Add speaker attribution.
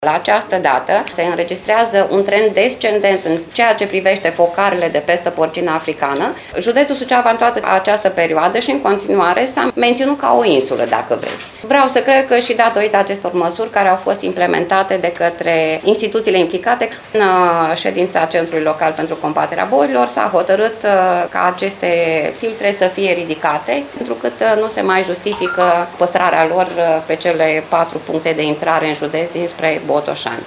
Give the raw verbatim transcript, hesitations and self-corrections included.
Speaker 1: La această dată se înregistrează un trend descendent în ceea ce privește focarele de pestă porcină africană. Județul Suceava în toată această perioadă și în continuare s-a menținut ca o insulă, dacă vreți. Vreau să cred că și datorită acestor măsuri care au fost implementate de către instituțiile implicate, în ședința Centrului Local pentru Combaterea Bolilor s-a hotărât ca aceste filtre să fie ridicate, pentru că nu se mai justifică păstrarea lor pe cele patru puncte de intrare în județ dinspre Botoșani.